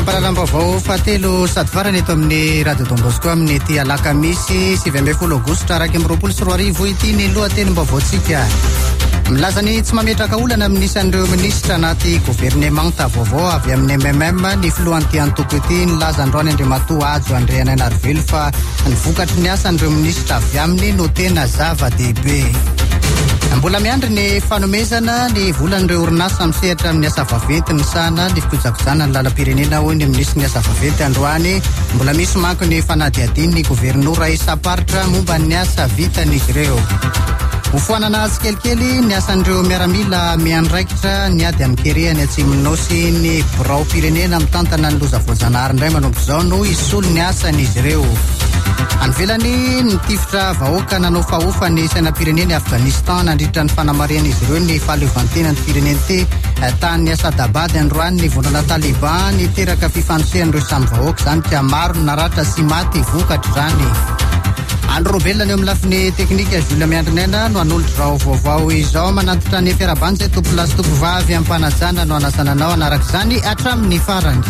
Fampararambavao fahatelo sady farany eto amin'ny Radio Don Bosco amin'ny ity alakamisy 20 aogositra araky amin'ny 24 ity ny lohatenim-baovaontsika. Milaza ny tsy mametraka olana amin'ny isan'ireo minisitra anaty governemanta vaovao avy amin'ny MMM ny filohan'ity antoko ity nilaza androany Andriamatoa Ajo André Nainarivelo fa ny vokatry ny asan'ireo minisitra avy aminy no tena zava-dehibe. Mbola miandry ny fanomezana ny volan'ireo orinasa misehatra amin'ny asa vaventy ny sana ny fikojakojana ny lalam-pirenena hoy ny minisitry ny asa vaventy androany. Mbola misy manko ny fanadihadiny ny gouvernoura isaparitra momba ny asa vitan'izy ireo. Hofoanana azy kelikely ny asan'ireo miaramila miandraikitra ny ady amin'ny kerehany atsimon'Nosy ny birao pirenena mitantana ny loza voajanahary indray manomboka izao no isolo ny asan'izy ireo. Anvelany ny tifitra vahoaka nanao fahofa ny sainam-pireneny Afghanistan nandritra ny fanamarian'izy ireo ny fahaleovantenan'ny fireneny ity tany Asadabad androany ny vonana Taliban ny teraka fifansehan'ireo samy vahoaka izany ka maro naratra sy maty vokatra izany. Andro robelona ny eo amin'ny lafiny teknika Julia Miandrinena no anolotra rao vaovao izao manantitra ny fiarabanja tompolasy tompovavy ampanajana no anasananao anarak' izany hatramin'ny farany.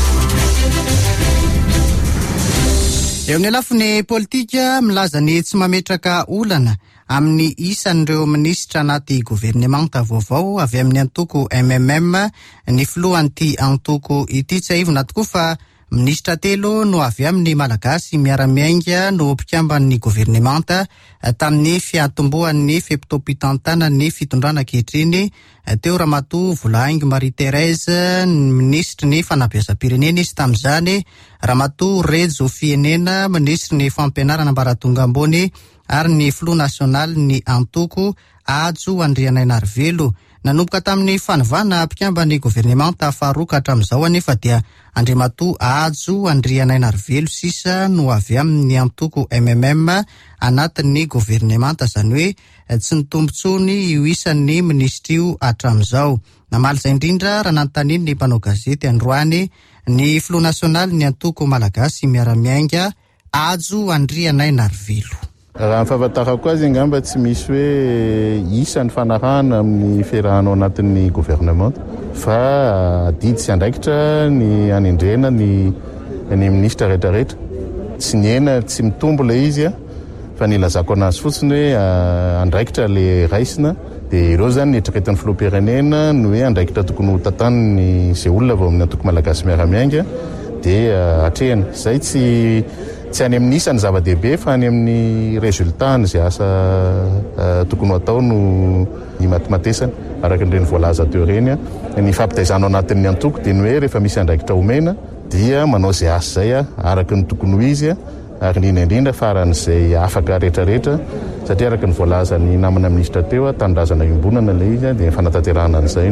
Eo amin'ny lafiny politika milaza ny tsy mametraka olana amin'ny isan'ireo minisitra anaty governemanta vaovao avy amin'ny antoko MMM ny filohan'ity antoko ity tsy aivona tokoa fa minisitra telo no avy amin'ny malagasy miara-miainga no mpikambany governemanta tamin'ny fiatombohan'ny fepitopitantana fitondrana ankehitriny teo Ramatoa Volaingy Marie Thérèse ministry ny fanabeazam-pirenena izy tamin'izany, Ramatoa Rejo Fienena ministry ny fampianarana ambaratonga ambony ary ny filoha nasionaly ny antoko Ajo André Nainarivelo. Nanomboka tamin'ny fanovana mpikambany governemanta faharoa hatramin'izao anefa dia Andriamatoa Ajo André Nainarivelo sisa no avy amin'ny antoko MMM anatin'ny governemanta izany hoe tsy nitombotsony io isan'ny ministra io hatramin'izao. Namaly izay indrindra raha nanontaniany ny mpanao gazety androany ny filoha nasionaly ny antoko malagasy miara-miainga Ajo André Nainarivelo. Raha fahafantarako azy angamba tsy misy hoe isan'ny fanarahana amin'ny fiarahanao anatin'ny gouvernement fa didy sy andraikitra ny anendrena ny ministra rehetrarehetra. Tsy niena tsy mitombo ilay izy fa nilazako anazy fotsiny hoe andraikitra le raisina dia ireo zany nieritreretin'ny filoham-pirenena no hoe andraikitra tokony ho tantaniny izay olona vao amin'ny antoko malagasy miara-miainga dia hatrehana. Izay tsy any amin'ny isany zava-dehibe fa any amin'ny resultat izay asa tokony atao no ny matimatesana araka ireny voalaza teo ireny. Ny fampitaizana anatin'ny antoko dia ny hoe rehefa misy andraikitra omena dia manao izay asa izay araka ny tokony ho izy ary ny indrindra faran'izay afaka rehetrarehetra satria araka ny voalaza ny namana minisitra teo tanindrazana iombonana ilay izy dia fanatanterahana an'izay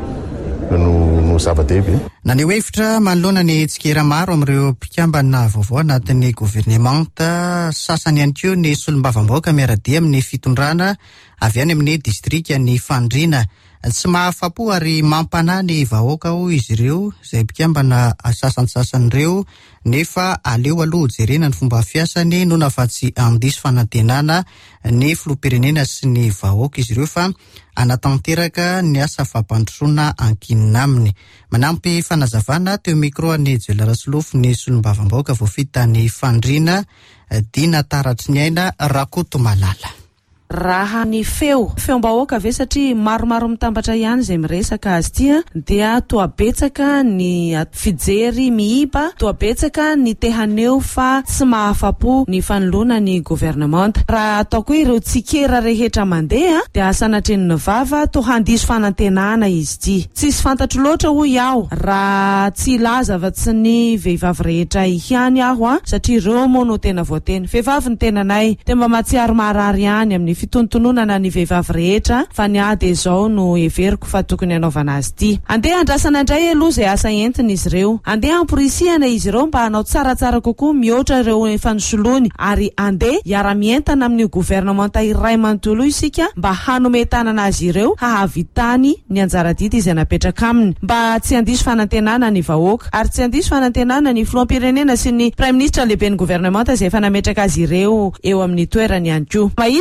no zava-dehibe. Naneho hevitra manoloana ny tsikera maro amin'ireo mpikambana vaovao anatin'ny governemanta sasany ihany koa ny solombavam-bahoaka miaradia amin'ny fitondrana avy any amin'ny distrika ny Fandriana. Tsy mahafapo ary mampanahy ny vahoaka ho izy ireo izay mpikambana sasan'ireo nefa aleo aloha jerena ny fomba fiasany noho na fa tsy andiso fanantenana ny filoham-pirenena sy ny vahoaka izy ireo fa anatanteraka ny asa fampandrosoana ankinina aminy. Manampy fanazavana teo mikroany Joela Rasolofo ny solombavam-bahoaka voafita ny Fandriana Dina Taratry ny aina Rakoto Malala. Raha ny feom-bahoaka ve satria maromaro mitambatra ihany izay miresaka azy tia dia toa betsaka ny fijery miiba, toa betsaka ny tehaneo fa tsy mahafapo ny fanoloana ny governemanta. Raha ataoko ireo tsikera rehetra mandeha dia asanatren'ny vava to handiso fanantenana izy ity. Tsisy fantatro loatra ho iaho raha tsy laza avatsy ny vehivavy rehetra ihany aho satria ireo moa no tena voateny. Vehivavy ny tenanay dia mba mahatsiaro marary ihany amin'ny fitontononana ny vehivavy rehetra fa ny ady izao no everiko fa tokony anaovana azy ity. Andeha andrasana indray aloha izay asa entiny izy ireo. Andeha amporisihana izy ireo mba hanao tsaratsara kokoa mihoatra ireo efa nosoloany ary andeha hiara-mientana amin'ny governemanta iray manontolo isika mba hanome tanana azy ireo hahavitany ny anjara-didy izay napetraka aminy mba tsy handiso fanantenana ny vahoaka ary tsy handiso fanantenana ny filoham-pirenena sy ny prime ministre lehibe ny governemanta izay efa nametraka azy ireo eo amin'ny toerany ihany koa. Mahita ny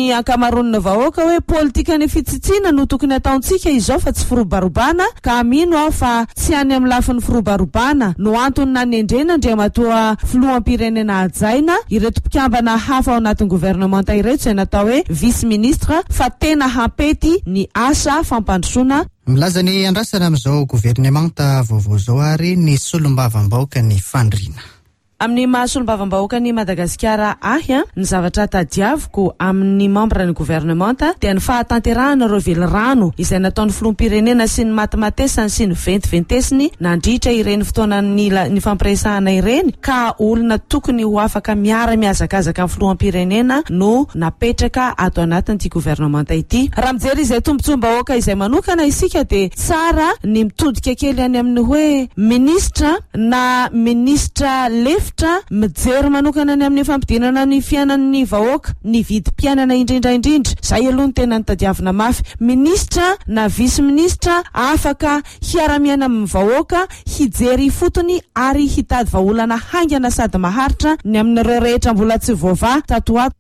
ny ankamaronina vahoaka hoe politika ny fitsitsina no tokony ataontsika izao fa tsy firobarobana, ka mino aho fa tsy any amin'ny lafin'ny firobarobana no antony nanendrena Andriamatoa filoham-pirenena hajaina ireto mpikambana hafa ao anatin'ny gouvernemanta ireto izay natao hoe vice-ministre fa tena hampety ny asa fampandrosoana. Milaza ny andrasana amin'izao gouvernemanta vaovao zao ary ny solombavam-bahoaka ny fandriana. Amin'ny mahasolombavam-bahoaka ny Madagasikara ny zavatra tadiaviko amin'ny membre ny gouvernemanta dia ny fahatanterahana ireo velirano izay nataon'ny filoham-pirenena sy ny matimatesany sy ny ventiventesiny nandritra ireny fotoana ny fampiresahana ireny, ka olona tokony ho afaka miara-miazakazaka amin'ny filoham-pirenena no napetraka ato anatin'ity gouvernemanta ity. Raha mijery izay tombontsom-bahoaka izay manokana isika dia tsara ny mitodika kely any amin'ny hoe ministra na ministra lefitra mijery manokana ny amin'ny fampidinana ny fiainan'ny vahoaka, ny vidim-piainana indrindra. Zay aloha ny tena nitadiavina mafy. Ministra na vice-ministra afaka hiara-miaina amin'ny vahoaka, hijery fotony ary hitady vahaolana haingana sady maharitra ny amin'ireo rehetra mbola tsy voava tato ato.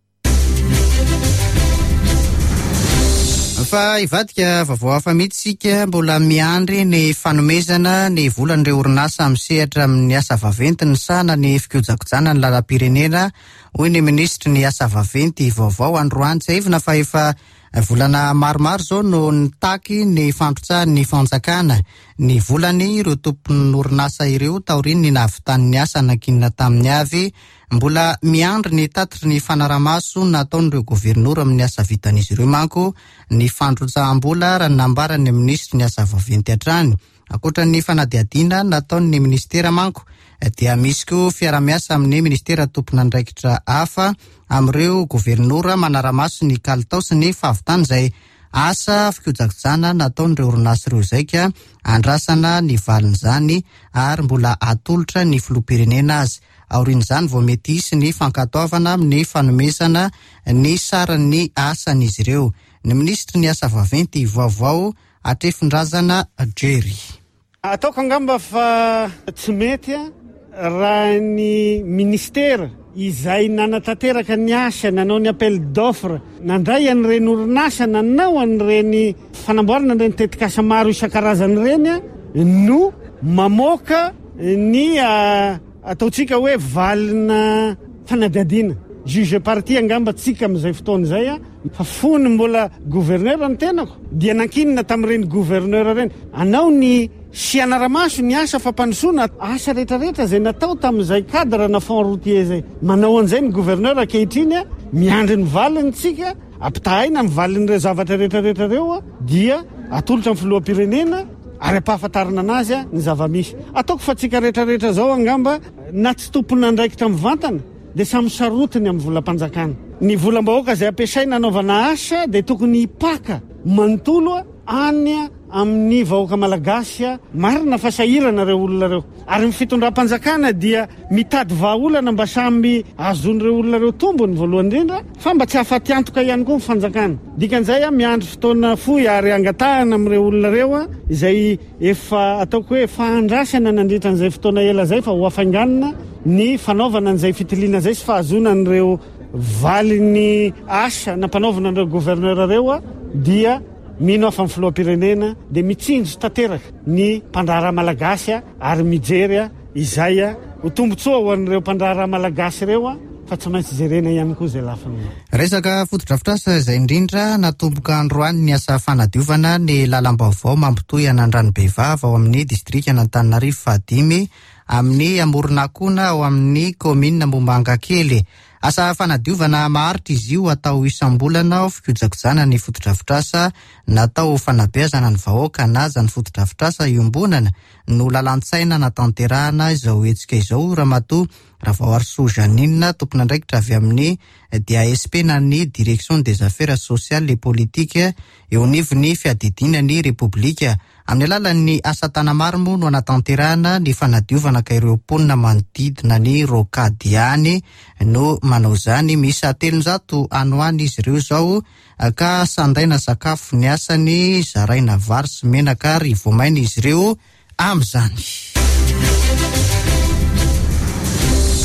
Fa ivadika vaovao hafa mihitsika mbola miandry ny fanomezana ny volan'ireo orinasa misehatra amin'ny asa vaventy ny sana ny fikojakojana ny lalam-pirenena, hoy ny ministry ny asa vaventy vaovao Androany Tsaivina fa efa volana maromaro zao no nitaky ny fandrotsahany fanjakana ny volany ireo tompon'ny orinasa ireo taoriny ny nahavitan'ny asa nankinina tamin'ny avy, mbola miandry ny tatitry ny fanaramaso nataon'ireo gouvernoura amin'ny asa vitan'izy ireo manko ny fandrotsaham-bola raha nambarany ministry ny asa vaventy hatrany. Akoatra ny fanadiadiana nataon'ny ministera manko dia misy koa fiara-miasa amin'ny ministera tompona andraikitra hafa amin'ireo gouvernoura manaramaso ny kalitao sy ny fahavitany izay asa fikojakojana nataon'ireo orinasa ireo zaika andrasana ny valin'izany ary mbola atolotra ny filoham-pirenena azy. Aorian'izany vao mety hisy ny fankatoavana amin'ny fanomezana ny saran'ny asan'izy ireo. Ny ministry ny asa vaventy vaovao Atrefindrazana Jerry. Ataoko angamba fa tsy mety raha ny ministera izay nanatanteraka ny asa nanao ny appel d'offre nandray an'ireny orinasa nanao an'ireny fanamboarana an'ireny tetikasa maro isan-karazany ireny no mamoaka ny ataotsika hoe valina fanadiadiana juge parti angamba tsika amin'izay fotoana izay fa fony mbola gouverneur ny tenako dia nankinina tamin'ireny gouverneur ireny anao ny sianaramaso ny asa fampandrosoana asa rehetrarehetra izay natao tamin'izay cadre na fond routier zay. Manao an'izay ny gouverneur ankehitriny miandry ny valiny tsika ampitahaina ny valin'ireo zavatra rehetrarehetra ireo dia atolotra amin'ny filoham-pirenena ary ampahafantarana anazy ny zava-misy. Ataoko fa tsika rehetrarehetra zao angamba na tsy tompona andraikitra amin'ny vantana dia samy sarotiny amin'ny volam-panjakana. Ny volam-bahoaka izay ampiasaina anaovana asa dia tokony hipaka manontolo any amin'ny vahoaka malagasy marina fa sahirana ireo olona ireo. Ary ny fitondram-panjakana dia mitady vahaolana mba samby azon'ireo olona ireo tombony voalohany indrindra fa mba tsy hahafaty antoka ihany koa ny fanjakana. Dikan'izay miandry fotoana fohy ary angatahana amin'ireo olona ireo izay efa ataoko hoe fahandrasana nandritra an'izay fotoana ela zay fa ho afainganina ny fanaovana an'izay fitiliana zay sy fahazona an'ireo valiny asa nampanaovana an'ireo gouverneur ireo dia mino afa amin'ny filoham-pirenena dia mitsinjo tanteraka ny mpandraharaha malagasy ary mijery izay ho tombotsoa ho an'ireo mpandraharaha malagasy ireo fa tsy maintsy jerena ihany koa izay lafiny. Resaka fotodrafitrasa izay indrindra natomboka androany ny asa fanadiovana ny lalam-baovao mampitohy an'Andranombevava ao amin'ny distrika an'Antananarivo fahadimy amin'ny Amoronakona ao amin'ny komina Mombangakely. Asa fanadiovana maharitra izy io atao isam-bolana fikojakojana ny fotodrafitrasa natao fanabeazana ny vahoaka naza ny fotodrafitrasa iombonana no lalantsaina natanterahana izao hetsika izao Ramatoa Ravaloarso Janine tompona andraikitra avy amin'ny DASP na ny Direction des Affaires Sociales et Politiques eo anivon'ny fiadidinan'ny Repoblika. Amin'ny alalan'ny asa tanamaro moa no anatanterahana ny fanadiovana ka ireo mponina manodidina ny Rokadiany no manao zany. Misy 300 ano any izy ireo zao ka sandaina sakafo ny asany zaraina vary sy menaka ary voamaina izy ireo amin'izany.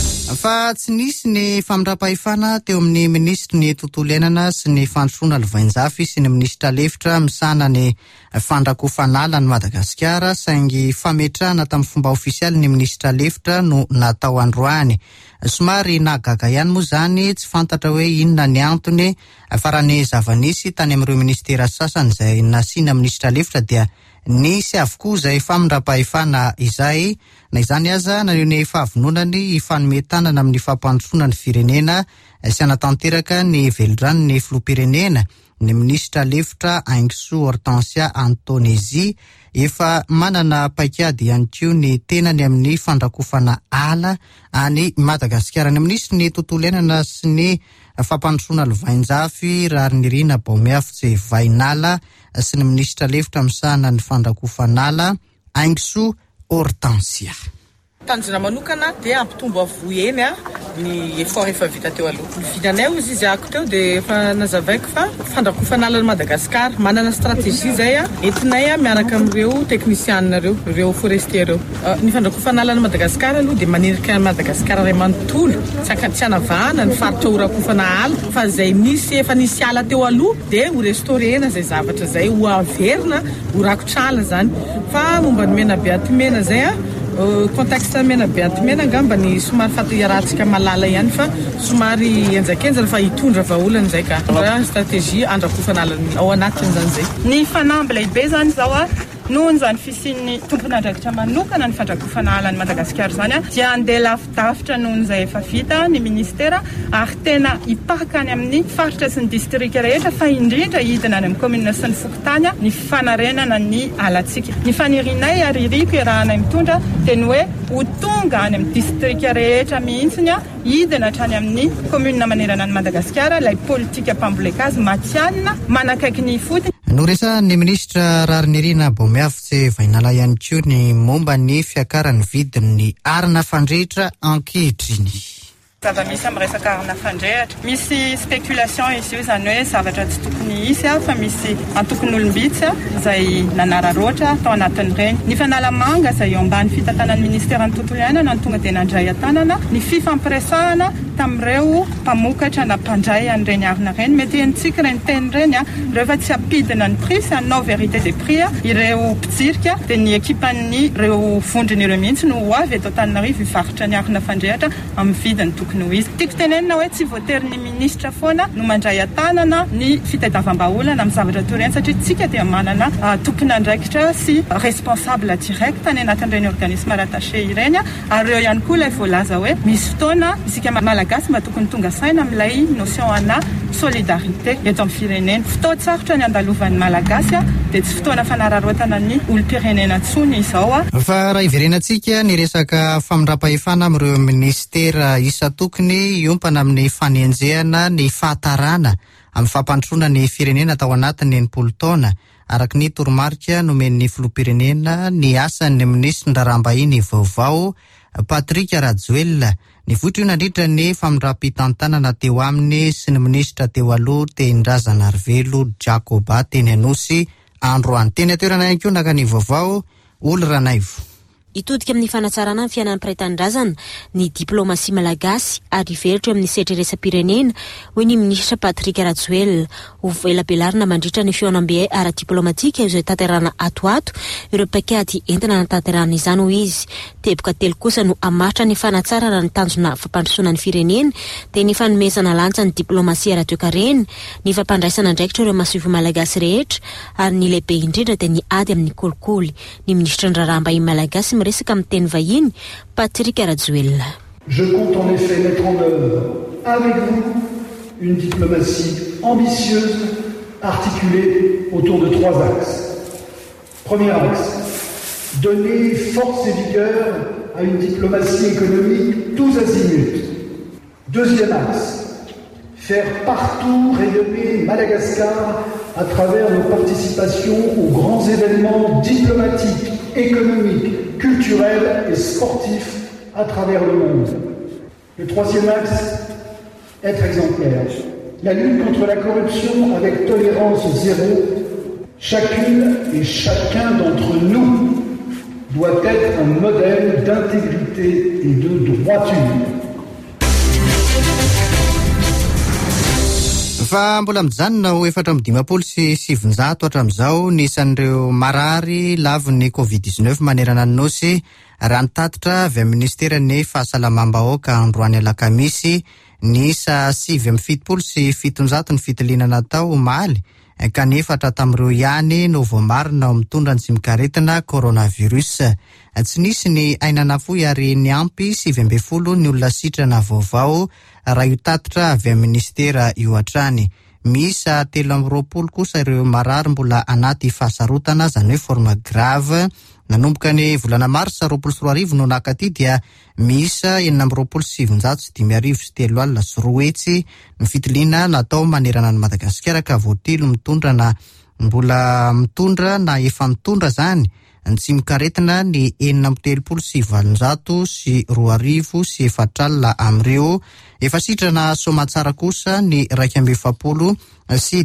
Fa tsy nisy ny famindram-pahefana teo amin'ny ministry ny tontolo iainana sy ny fandrosoana Lovainjafy sy ny ministra lefitra misana ny fandrakofanala ny Madagasikara saingy fametrahana tamin'ny fomba ofisialy ny ministra lefitra no natao androany. Somary nagaga ihany moa zany, tsy fantatra hoe inona ny antony, fa raha ny zava-nisy tany amin'ireo ministera sasany izay nasiana ministra lefitra dia nisy avokoa izay famindram-pahefana izay, na izany aza naneho ny fahavononany ifanometanana amin'ny fampandrosoana ny firenena sy anatanteraka ny velorano ny filoham-pirenena. Ny ministra lefitra Aingso Hortensia Antonézy efa manana paikady ihany koa ny tenany amin'ny fandrakofana ala any Madagasikara. Ny ministry ny tontolo iainana sy ny fampandrosoana Lovainjafy Rarinirina Baumiafy Vainala sy ny ministra lefitra misahana ny fandrakofana ala Aingso Hortensia. Tanjona manokana dia ampitombo avoeny ny effort efa vita teo aloha. Vidanay ozy izy ako teo dia efa nazavaiko fa fandrakofana ala Madagasikara manana stratégie zay entinay miaraka amin'ireo teknisianareo, ireo forestier reo. Ny fandrakofana ala Madagasikara aloha dia manerika Madagasikara ray manontolo, tsy anavahana ny faritra horakofana ala fa zay misy efa nisy ala teo aloha dia ho restaurena zay zavatra zay, ho averina, ho rakotra ala zany. Fa momba ny Menabe Atimena zay contexte Menabe Atimena ngamba ny somary fatiharatsika malala ihany fa somary enjakenjana fa hitondra vaholana zay ka. Stratégie andrakofana ala ao anatin'izany zay. Ny fanamby lehibe zany zao nohony zany fisian'ny tompon'andraikitra manokana ny fandrakofana ala ny Madagasikara zany dia andeha lavidavitra nohony zay efa vita ny ministera ary tena hipakany amin'ny faritra sy ny distrika rehetra fa indrindra hidina any amin'ny commune sy ny fokotany ny fanarenana ny alatsika. Ny fanirinay aririko rahanay mitondra dia ny hoe ho tonga any amin'ny distrika rehetra mihitsiny hidina hatrany amin'ny commune manerana ny Madagasikara ilay politika pambolekazy matianina manakaiky ny fotiny. Noresa ny ministra Rarinirina Baumiafy Vainala ihany koa ny momba ny fiakaran'ny vidin'ny arina fandrehitra ankehitriny. Zava-misy amin'ny resaka arina fandrehatra. Misy spéculation izy io zany hoe zavatra tsy tokony hisy fa misy antokon'olombitsy izay nanararoatra tao anatin'ireny. Ny fanalamanga izay eo ambany fitantanan'ny ministeran'ny tontolo iainana no tonga dia nandray an-tanana ny fifampiresahana tamin'ireo mpamokatra na mpandray an'ireny arina ireny. Mety hentsika ireny teny ireny rehefa tsy ampidina ny prix sy hanao vérité des prix ireo mpitsirika dia ny ekipan'ny ireo vondron'ireo mihitsy no ho avy eto Antananarivo hivarotra ny arina fandrehatra amin'ny vidiny tokony ho izy. Tiako tenenina hoe tsy voatery ny ministra foana no mandray an-tanana ny fitadiavam-baolana amin'ny zavatra toy ireny satria tsika dia manana tompon'andraikitra sy responsable direct any anatin'ireny organisme rattaché ireny ary eo ihany koa ilay voalaza hoe misy fotoana isika malagasy mba tokony tonga saina amin'ilay notion ana solidarité eto amin'ny firenena. Fotoan-tsarotra ny andalovan'ny malagasy dia tsy fotoana fanararotana ny olom-pirenena intsony izao. Fa raha iverenantsika ny resaka famindram-pahefana amin'ireo ministera isa tokony iompana amin'ny fanenjehana ny fahatarana amin'ny fampandrosoana ny firenena tao anatin'ny enimpolo taona. Araka ny toromarika nomen'ny filoham-pirenena ny asan'ny ministra ndrarambahiny vaovao Patrick Rajoelina. Ny votra io nandritra ny famindram-pitantanana teo aminy sy ny ministra teo aloha Tendrazana Arvelo Jacoba teny Anosy androany. Teny atoerana ihany koa naka ny vaovao Olo Ranaivo. Itodika amin'ny fanatsarana ny fiainan'ny mpiray-tanindrazana ny diplomasia malagasy ary velatra amin'ny setra iresa-pirenena hoy ny ministra Patrick Rajoelina ho velabelarina mandritra ny fionam-be ara-diplomatika izay tanterana atoato ireo paikady entina natanterana izany ho izy. Teboka telo kosa no hamaritra ny fanatsarana ny tanjona fampandrosoana ny firenena dia ny fanomezana lanja ny diplomasia ara-toe-karena, ny fampandraisana andraikitra ireo masivo malagasy rehetra ary ny lehibe indrindra dia ny ady amin'ny kolikoly. Ny ministra ndrarambahiny malagasy resaka amin'ny teny vahiny Patrick Rajoelina. Je compte en effet mettre en œuvre avec vous une diplomatie ambitieuse articulée autour de 3 axes. Premier axe, donner force et vigueur à une diplomatie économique tous azimuts. Deuxième axe, faire partout rayonner Madagascar à travers nos participations aux grands événements diplomatiques, économiques, culturels et sportifs à travers le monde. Le troisième axe, être exemplaire. La lutte contre la corruption avec tolérance zéro. Chacune et chacun d'entre nous doit être un modèle d'intégrité et de droiture. Fa mbola mijanona ho 4,5 hatramin'izao nisan'ireo marary laviny COVID-19 manerana ny nosy raha nitatitra avy amin'ny ministeran'ny fahasalamam-bahoaka androany alakamisy nisa 7,700 ny fitiliana natao omaly kanefa tamin'ireo ihany no voamarina ao mitondra ny tsimikaretina coronavirus. Tsy nisy ny ainanafoy ary ny ampy 7,000 ny olona sitrana vaovao raha io tatitra avy amin'ny ministera io hatrany. Misa 320 kosa ireo marary mbola anaty fahasarotana zany hoe forme grave. Nanomboka ny volana marsa 24 no nakaty dia misa 9,753 hetsy ny fitiliana natao manerana ny Madagasikara ka voatilo mitondra na efa mitondra zany ny tsimikaretina ny 7,702 amreo efa sitrana somatsara kosa ny 2,700 sy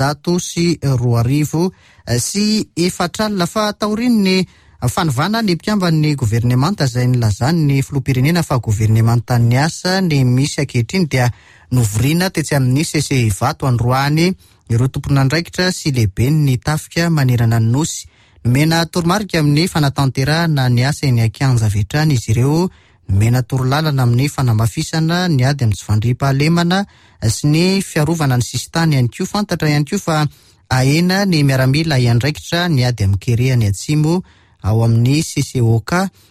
502 sy 4 fa taorin'ny fanivana ny mpiamban'ny governemanta izay nilazany ny filoham-pirenena fa governemantan'ny asa ny misy ankehitriny dia novoriana tetsy amin'ny CCIvato Androany ireo tompon'andraikitra sy lehibe ny tafika manerana ny nosy. Nomena toromarika amin'ny fanatanterahana ny asa eny Ankanja Vetrany izy ireo, nomena torolalana amin'ny fanamafisana ny ady amin'ny tsy fandriam-pahalemana sy ny fiarovana ny sistany ihany koa. Fantatra ihany koa fa ahena ny miaramila iandraikitra ny ady amin'ny kerehany atsimo ao amin'ny CCOK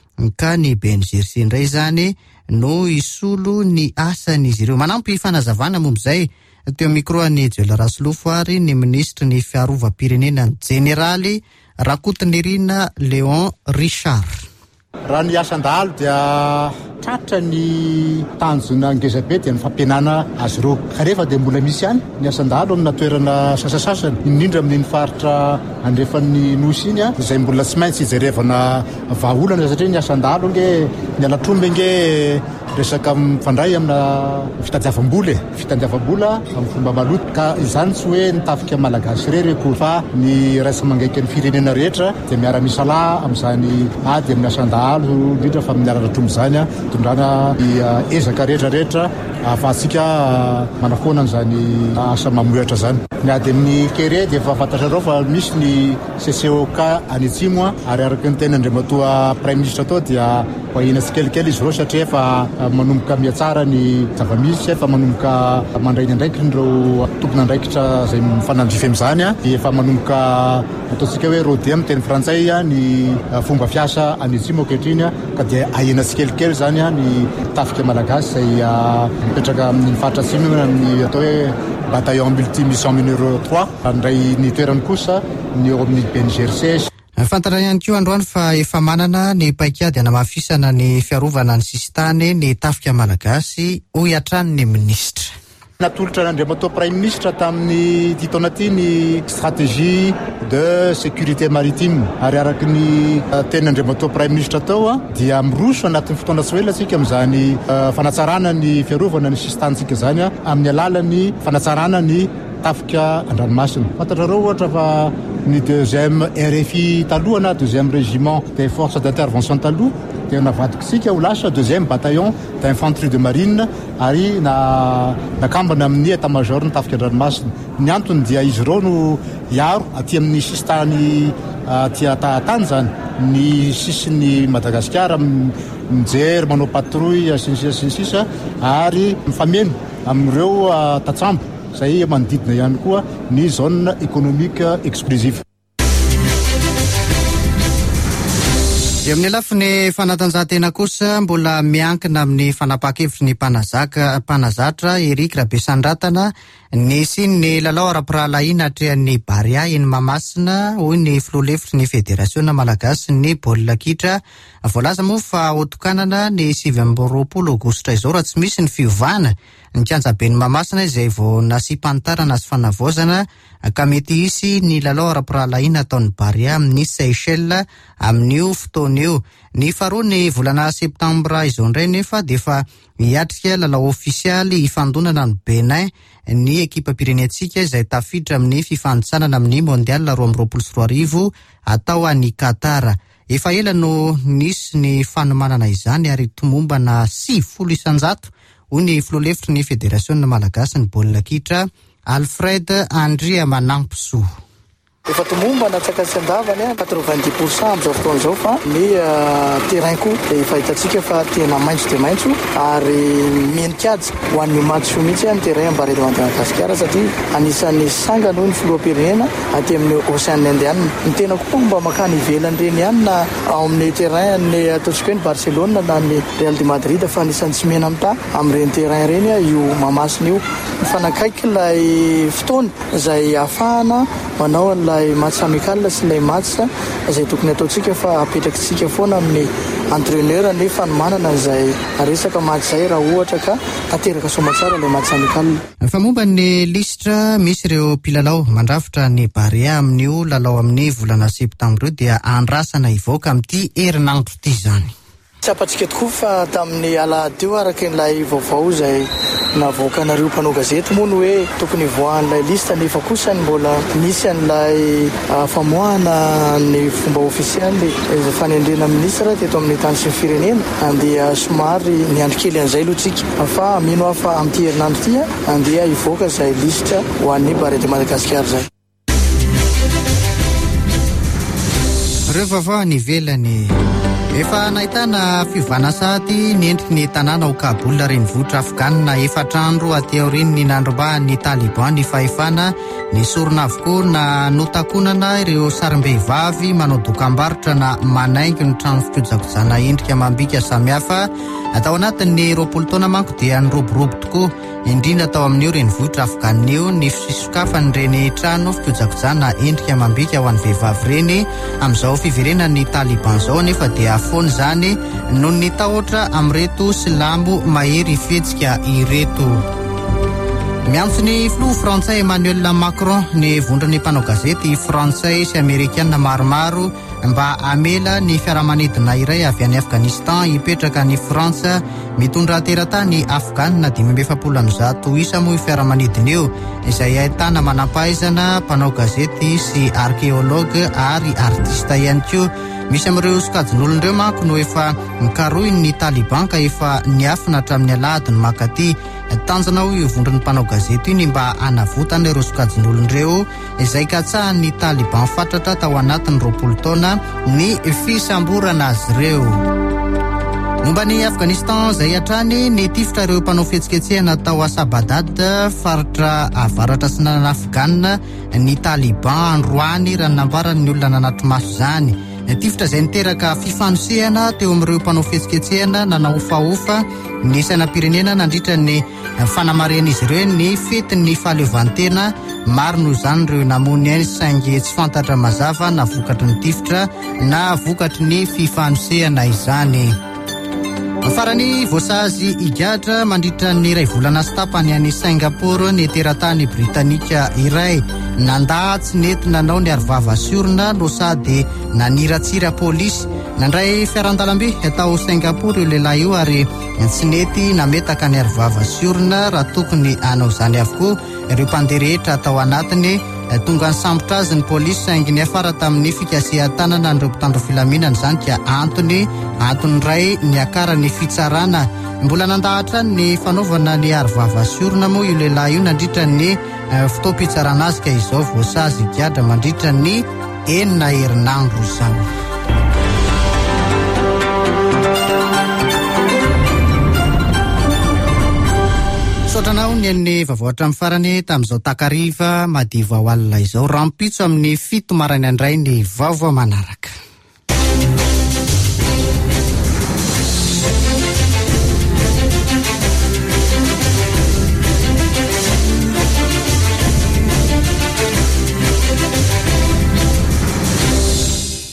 ka ny BNGRC indray zany no isolo ny asan'izy ireo. Manampy fanazavana momb'izay teo mikroany Joel Rasolofo ary ny ministry ny fiarovam-pirenena jeneraly Rakotonirina Léon Richard. Raha ny asan-dahalo dia tratra ny tanjona ngezabe dia ny fampianana azy ireo. Kanefa dia mbola misy ihany ny asan-dahalo amina toerana sasasasany, indrindra amin'ny faritra andrefan'ny nosy iny izay mbola tsy maintsy ijerevana vahaolana satria ny asan-dahalo nge ny alatromby nge resaka mifandray amina fitadiavam-bola amin'ny fomba maloto ka izany tsy hoe nitafika malagasy rereko fa ny raisa mangaiky ny firenena rehetra dia miara-misalahy amin'izany ady amin'ny asan-dahalo indrindra fa amin'ny alalatromby zany tondrana ezaka rehetrarehetra ahafahantsika manafoana an'izany asa mamohatra zany. Ny ady amin'ny kere dia efa fantatrareo fa misy ny CCOK any atsimo ary araky ny tena andriamatoa Prime Ministre atao dia vahina tsikelikely izy ireo satria efa manomboka miatsara ny zavamisy, efa manomboka mandray ny andraikitra ireo tompon'andraikitra izay mifanandrify amin'izany efa manomboka ataontsika hoe rôdy amin'ny teny frantsay ny fomba fiasa any atsimo ankehitriny ka dia ahena tsikelikely zany ny tafika malagasy izay mipetraka amin'ny faritra atsimo ny atao hoe bataillon multimission numéro 3 andray ny toerany kosa ny eo amin'ny BNGRC. Fantatra ihany koa androany fa efa manana ny paikady anamafisana ny fiarovana ny sistany ny tafika malagasy ho iatrany ny ministra. Natolotra n'Andriamatoa Prime Ministre tamin'ny taona ity ny stratégie de sécurité maritime ary araky ny ten'Andriamatoa Prime Ministre atao dia miroso anatin'ny fotoana tsy ela tsika amin'izany fanatsarana ny fiarovana ny sistantsika zany amin'ny alalan'ny fanatsarana ny tafika an-dranomasina. Fantatrareo ohatra fa ny 2e RFI taloha na 2e régiment des forces d'intervention taloha dia navadikitsika ho lasa 2e bataillon d'infanterie de marine ary nakambana amin'ny état-major ny tafika an-dranomasina. Ny antony dia izy ireo no iaro aty amin'ny sistany tia tahatany zany ny sisiny Madagasikara mijery manao patrouille sinsisa ary mifameno amin'ireo tatsambo izay manodidina ihany koa ny zone économique exclusive. Eo amin'ny lafiny fanatanjahantena kosa mbola miankina amin'ny fanapakevitry ny mpanazatra Eric Rabesandrantana ny siny ny lalao ara-pirahalaina atrehan'ny Baria eny Mahamasina hoy ny filoha-lefitry ny Federasiona Malagasy ny baolina kitra. Voalaza moa fa otokanana ny 20 Aogositra izao raha tsy misy ny fiovana ny kianjaben'ny Mahamasina izay vao nasipantarana sy fanavaozana ka mety hisy ny lalao ara-pirahalaina ataon'ny Baria amin'ny Seychelles amin'io fotoana io. Ny faharoa ny volana septambra izao indray nefa dia efa hiatrika lalao ofisialy ifandonana ny Benin ny ekipa pirenetsika izay tafiditra amin'ny fifanitsanana amin'ny mondial 2022 atao any Qatar. Efa ela no nisy ny fanomanana izany ary tomombana 700 ho ny filoalefitry ny Fédération Malagasy ny baolina kitra Alfred Andria Manampiso. Efa tomomba natsaka sy andavany 90% am'izao fotoan'izao fa ny terrain koa efa hitantsika fa tena maitso dia maitso ary menikajy ho an'ny match mihitsy ny terrain Barreto Madagasikara satria anisan'ny sanga noho ny filoam-pirenena aty amin'ny Océan Indien. Ny tena koa mba makany ivelany reny ihany na ao amin'ny terrain ny ataontsika hoe ny Barcelona na ny Real de Madrid fa anisan'ny tsy mena amita amin'ireny terrain reny io mamasina io. Mifanakaiky ilay fotoana izay ahafahana manao ilay match amical sy ilay match izay tokony ataontsika fa apetrakitsika foana amin'ny entraîneur nefa ny manana izay resaka match izay raha ohatra ka tanteraka soamatsara ilay match amical. Fa momba ny listra misy ireo mpilalao mandrafitra ny Barea amin'io lalao amin'ny volana septambra io dia andrasana hivoaka amin'ity herinandro ity zany. Tsapatsika tokoa fa tamin'ny alahady io araka n'ilay vaovao izay navoaka anareo mpanao gazety moa ny hoe tokony voahan'ilay lista nefa kosa ny mbola misy an'ilay famoahana ny fomba ofisialy izay fanendrena ministra teto amin'ny tany sy ny firenena andeha somary ny androkely an'izay alohatsika fa mino aho fa amin'ity herinandro ity andeha hivoaka izay lista ho an'ny Barreto Madagasikara zay. Ireo vaovao ny velany. Efa nahitana fiovanasady ny endriky ny tanàna ao Kaboul renivohitra Afgana efatrandro aty aorian'ny nandrombahan'ny ny Taliban ny fahefana ny sorona avokoa na notakonana ireo sarim-behivavy manao dokam-barotra na manaingo ny trano fikojakojana endrika mambika samihafa atao anatin'ny 20 taona manko dia niroborobo tokoa indrindra atao amin'io renivohitra Afgana io ny fisokafany reny trano fikojakojana endrika mambika ho an'ny vehivavy reny amin'izao fiverenan'ny Taliban zao nefa dia fony zany noho ny tahotra amin'ireto silamo mahery fihetsika ireto. Miantso ny filoha frantsay Emmanuel Macron ny vondrony mpanao gazety frantsay sy amerikanina maromaro mba amela ny fiaramanidina iray avy any Afghanistan hipetraka ny Frantsa mitondra teratany Afgana 570 isa moa fiaramanidina io izay ahitana manampahaizana mpanao gazety sy arkéologue ary artista ihany koa. Misy amin'ireo sokajin'olon'ireo manko no efa mikarohin'ny Taliban ka efa niafina hatramin'ny alahady ny makaty tanjanao io vondron'ny mpanao gazety iny mba anavotana ireo sokajin'olon'ireo izay katsahan'ny Taliban fatratra tao anatin'ny 20 taona ny fisamborana azy ireo. Momba ny Afghanistan izay hatrany ny tifitra ireo mpanao fihetsiketsehana tao Asabadad faritra avaratra sy nanana Afgana ny Taliban androany raha nambaran'ny olona nanatro maso zany. Tifitra izay niteraka fifanosehana teo amin'ireo mpanao fihetsiketsehana nanao ofaofa ny sainam-pirenena nandritra ny fanamaren'izy ireo ny fetin'ny fahaleovantena maro noho izany ireo namony ainy saingy tsy fantatra mazava na vokatry ny tifitra na vokatry ny fifanosehana izany. Farany voasazy igadra mandritra ny iray volana sy tapany any Singapour ny teratany Britanika iray nandatsy nety nanao ny arivava sy orona no sady naniratsira polisy nandray fiarandalambe atao Singapour io lehilahy io ary tsy nety nametaka ny arivava sy orona raha tokony anao zany avokoa ireo mpandeha rehetra atao anatiny tonga ny sambotra azy ny polisy saingy ny afara tamin'ny fikasihan-tanana nireo mpitandro filaminana zany ka antony ray ny akara ny fitsarana mbola nandahatra ny fanaovana ny arivava sy orona moa io lehilahy io nandritra ny fotoam-pitsarana azy ka izao voasazy giadra mandritra ny 9 herinandro zao. Sotranao ny an'ny vavaotra amin'ny farany tamin'izao takariva madiva ho alina izao rampitso amin'ny 7 maraina indray ny vaovao manaraka.